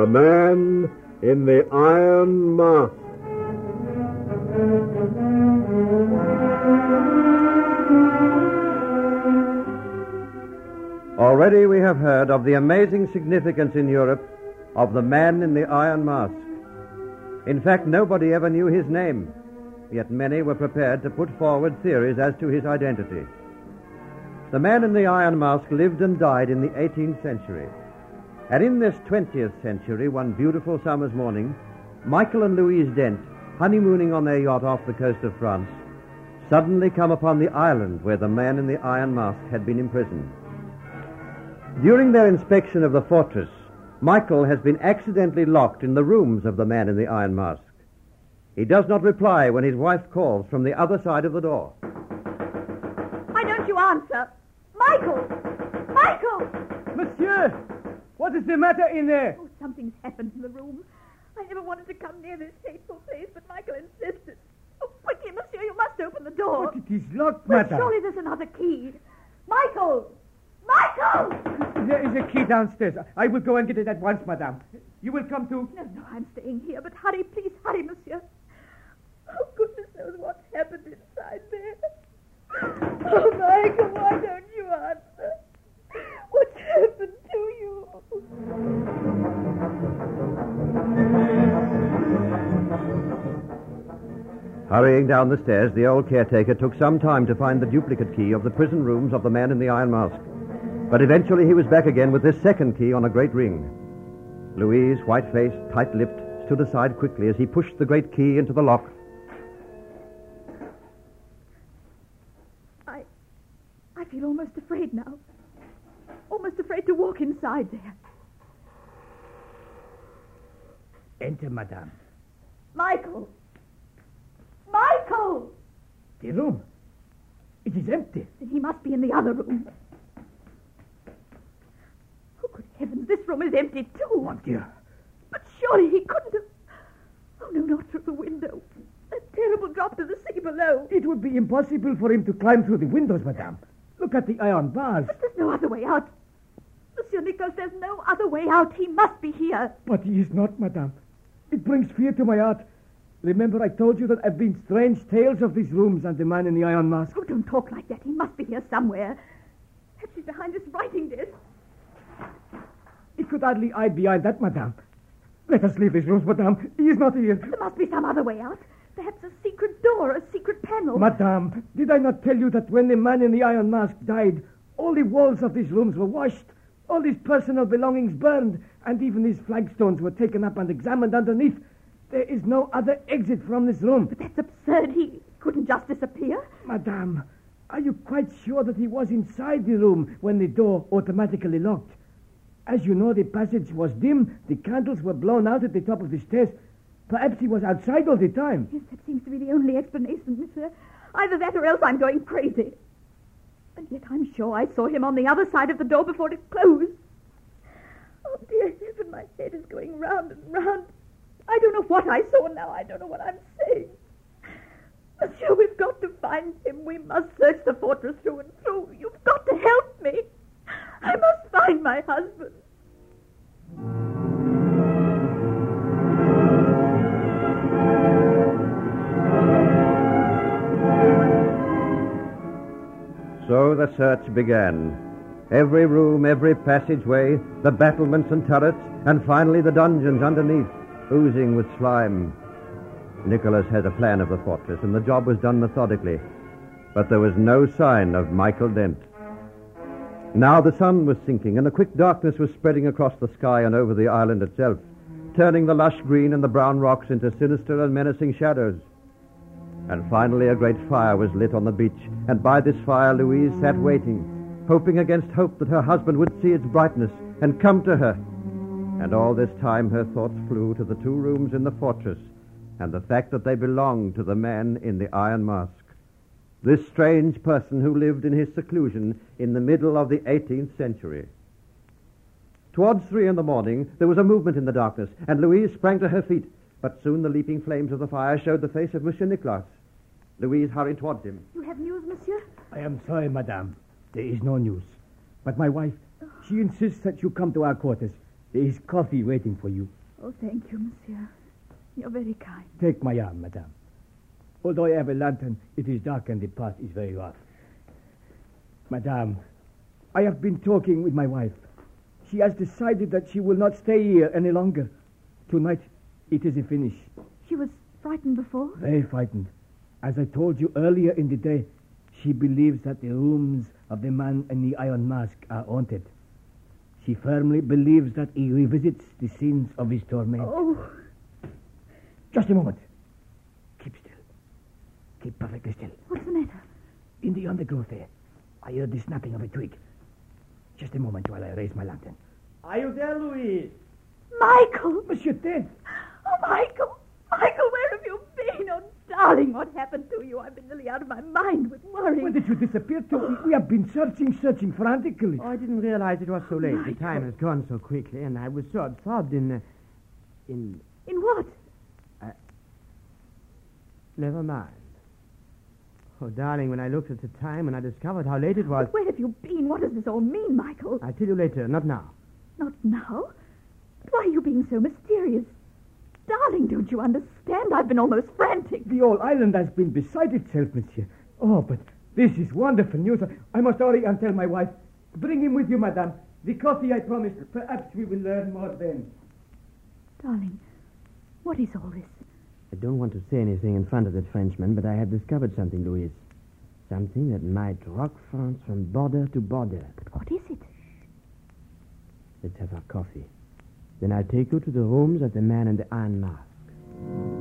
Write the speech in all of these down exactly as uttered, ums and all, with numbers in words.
The Man in the Iron Mask. Already we have heard of the amazing significance in Europe of the Man in the Iron Mask. In fact, nobody ever knew his name, yet many were prepared to put forward theories as to his identity. The Man in the Iron Mask lived and died in the eighteenth century. And in this twentieth century, one beautiful summer's morning, Michael and Louise Dent, honeymooning on their yacht off the coast of France, suddenly come upon the island where the Man in the Iron Mask had been imprisoned. During their inspection of the fortress, Michael has been accidentally locked in the rooms of the Man in the Iron Mask. He does not reply when his wife calls from the other side of the door. Why don't you answer? Michael! Michael! Monsieur! What is the matter in there? Oh, something's happened in the room. I never wanted to come near this hateful place, but Michael insisted. Oh, quickly, monsieur, you must open the door. But it is locked, Well, madame. surely there's another key. Michael! Michael! There is a key downstairs. I will go and get it at once, madame. You will come too? No, no, I'm staying here, but hurry, please, hurry, monsieur. Oh, goodness knows what's happened inside there. Oh, Michael, why don't you answer? What's happened to you? Hurrying down the stairs, the old caretaker took some time to find the duplicate key of the prison rooms of the Man in the Iron Mask. But eventually he was back again with this second key on a great ring. Louise, white-faced, tight-lipped, stood aside quickly as he pushed the great key into the lock. I... I feel almost afraid now. Almost afraid to walk inside there. Enter, madame. Michael! Michael! The room. It is empty. Then he must be in the other room. Oh, good heavens, this room is empty too. Mon Dieu. But surely he couldn't have... Oh, no, not through the window. A terrible drop to the sea below. It would be impossible for him to climb through the windows, madame. Look at the iron bars. But there's no other way out. Monsieur Nicholas, there's no other way out. He must be here. But he is not, madame. It brings fear to my heart. Remember, I told you that I've been strange tales of these rooms and the Man in the Iron Mask. Oh, don't talk like that. He must be here somewhere. Perhaps he's behind this writing desk. He could hardly hide behind that, madame. Let us leave these rooms, madame. He is not here. There must be some other way out. Perhaps a secret door, a secret panel. Madame, did I not tell you that when the Man in the Iron Mask died, all the walls of these rooms were washed, all his personal belongings burned, and even his flagstones were taken up and examined underneath? There is no other exit from this room. But that's absurd. He couldn't just disappear. Madame, are you quite sure that he was inside the room when the door automatically locked? As you know, the passage was dim, the candles were blown out at the top of the stairs. Perhaps he was outside all the time. Yes, that seems to be the only explanation, monsieur. Either that or else I'm going crazy. And yet I'm sure I saw him on the other side of the door before it closed. Oh, dear heaven, my head is going round and round. I don't know what I saw now. I don't know what I'm saying. Monsieur, we've got to find him. We must search the fortress through and through. You've got to help me. I must find my husband. So the search began. Every room, every passageway, the battlements and turrets, and finally the dungeons underneath, oozing with slime. Nicholas had a plan of the fortress, and the job was done methodically. But there was no sign of Michael Dent. Now the sun was sinking, and a quick darkness was spreading across the sky and over the island itself, turning the lush green and the brown rocks into sinister and menacing shadows. And finally a great fire was lit on the beach, and by this fire Louise sat waiting, hoping against hope that her husband would see its brightness and come to her. And all this time her thoughts flew to the two rooms in the fortress and the fact that they belonged to the Man in the Iron Mask. This strange person who lived in his seclusion in the middle of the eighteenth century. Towards three in the morning, there was a movement in the darkness, and Louise sprang to her feet. But soon the leaping flames of the fire showed the face of Monsieur Nicholas. Louise hurried towards him. You have news, monsieur? I am sorry, madame. There is no news. But my wife, she insists that you come to our quarters. There is coffee waiting for you. Oh, thank you, monsieur. You're very kind. Take my arm, madame. Although I have a lantern, it is dark and the path is very rough. Madame, I have been talking with my wife. She has decided that she will not stay here any longer. Tonight, it is a finish. She was frightened before? Very frightened. As I told you earlier in the day, she believes that the rooms of the man in the iron mask are haunted. She firmly believes that he revisits the scenes of his torment. Oh. Just a moment. Keep still. Keep perfectly still. What's the matter? In the undergrowth there, I heard the snapping of a twig. Just a moment while I raise my lantern. Are you there, Louise? Michael! Monsieur Ted! Oh, Michael! Michael, where have you been? Oh, darling, what happened to you? I've been nearly out of my mind with worry. Where did you disappear to? We, we have been searching, searching frantically. Oh, I didn't realize it was so late. The time has gone so quickly, and I was so absorbed in... Uh, in... In what? Uh, never mind. Oh, darling, when I looked at the time and I discovered how late it was... But where have you been? What does this all mean, Michael? I'll tell you later, not now. Not now? But why are you being so mysterious? Darling, don't you understand? I've been almost frantic. The whole island has been beside itself, monsieur. Oh, but this is wonderful news. I must hurry and tell my wife. Bring him with you, madame. The coffee I promised. Perhaps we will learn more then. Darling, what is all this? I don't want to say anything in front of that Frenchman, but I have discovered something, Louise. Something that might rock France from border to border. But what is it? Let's have our coffee. Then I'll take you to the rooms of the man in the iron mask.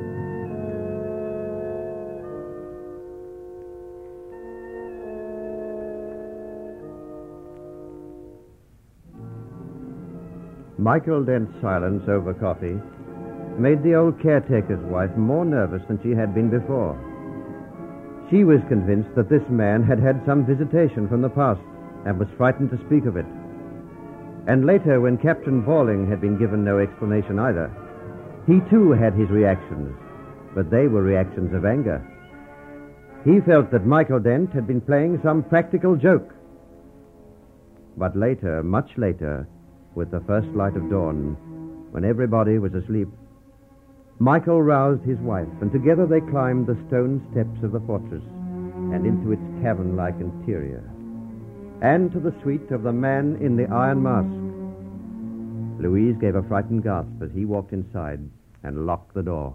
Michael Dent's silence over coffee made the old caretaker's wife more nervous than she had been before. She was convinced that this man had had some visitation from the past and was frightened to speak of it. And later, when Captain Balling had been given no explanation either, he too had his reactions, but they were reactions of anger. He felt that Michael Dent had been playing some practical joke. But later, much later, with the first light of dawn, when everybody was asleep, Michael roused his wife, and together they climbed the stone steps of the fortress and into its cavern-like interior, and to the suite of the man in the iron mask. Louise gave a frightened gasp as he walked inside and locked the door.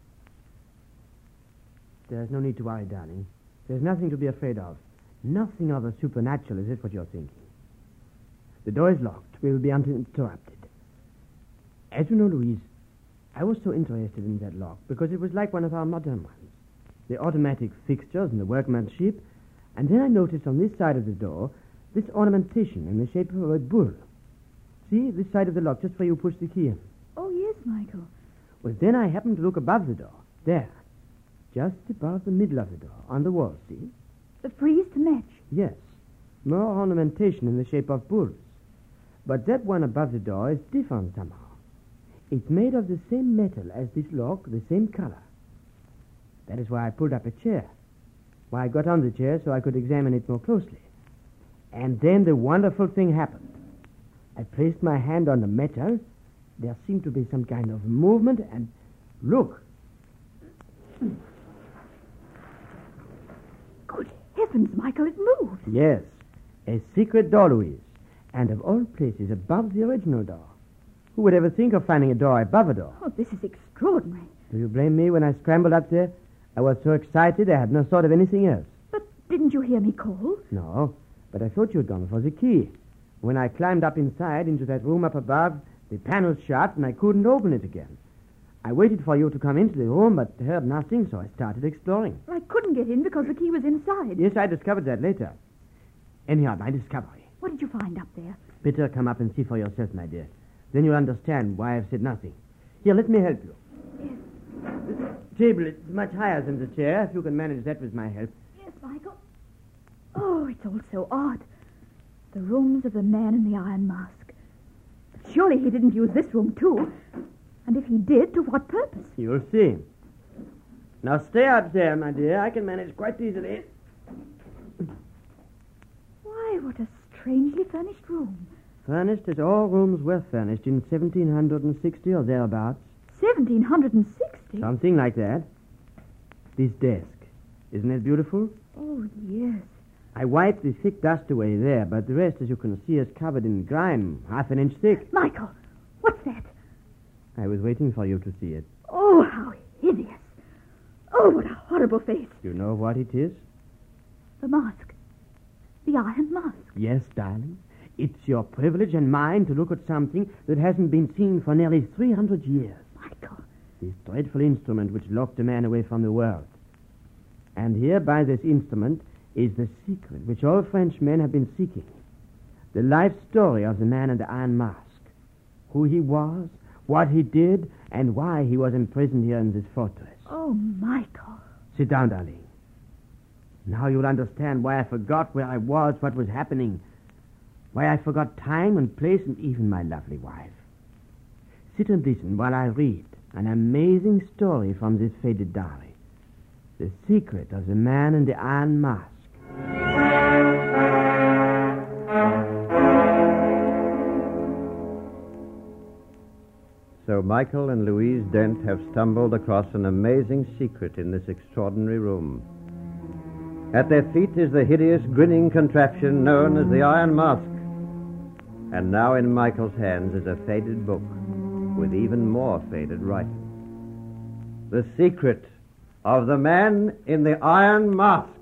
There's no need to worry, darling. There's nothing to be afraid of. Nothing of the supernatural, is it what you're thinking? The door is locked. We will be uninterrupted. As you know, Louise, I was so interested in that lock because it was like one of our modern ones. The automatic fixtures and the workmanship. And then I noticed on this side of the door this ornamentation in the shape of a bull. See, this side of the lock, just where you push the key in. Oh, yes, Michael. Well, then I happened to look above the door. There. Just above the middle of the door, on the wall, see? The frieze to match. Yes. More ornamentation in the shape of bulls. But that one above the door is different somehow. It's made of the same metal as this lock, the same color. That is why I pulled up a chair. Why I got on the chair so I could examine it more closely. And then the wonderful thing happened. I placed my hand on the metal. There seemed to be some kind of movement, and look. Good heavens, Michael, it moved. Yes, a secret door, Louise. And of all places, above the original door. Who would ever think of finding a door above a door? Oh, this is extraordinary. Do you blame me when I scrambled up there? I was so excited I had no thought of anything else. But didn't you hear me call? No, but I thought you had gone for the key. When I climbed up inside into that room up above, the panel's shut and I couldn't open it again. I waited for you to come into the room, but heard nothing, so I started exploring. I couldn't get in because the key was inside. Yes, I discovered that later. Anyhow, my discovery. What did you find up there? Better come up and see for yourself, my dear. Then you'll understand why I've said nothing. Here, let me help you. Yes. This table is much higher than the chair, if you can manage that with my help. Yes, Michael. Oh, it's all so odd. The rooms of the man in the iron mask. But surely he didn't use this room, too. And if he did, to what purpose? You'll see. Now stay up there, my dear. I can manage quite Why, what a strangely furnished room. Furnished as all rooms were furnished in seventeen sixty or thereabouts. seventeen sixty? Something like that. This desk. Isn't it beautiful? Oh, yes. I wiped the thick dust away there, but the rest, as you can see, is covered in grime, half an inch thick. Michael, what's that? I was waiting for you to see it. Oh, how hideous. Oh, what a horrible face. You know what it is? The mask. The iron mask. Yes, darling. It's your privilege and mine to look at something that hasn't been seen for nearly three hundred years. Michael. This dreadful instrument which locked a man away from the world. And here by this instrument is the secret which all French men have been seeking. The life story of the man in the iron mask. Who he was, what he did, and why he was imprisoned here in this fortress. Oh, Michael. Sit down, darling. Now you'll understand why I forgot where I was, what was happening. Why I forgot time and place and even my lovely wife. Sit and listen while I read an amazing story from this faded diary. The secret of the man in the iron mask. So Michael and Louise Dent have stumbled across an amazing secret in this extraordinary room. At their feet is the hideous grinning contraption known as the Iron Mask. And now in Michael's hands is a faded book with even more faded writing. The secret of the man in the iron mask.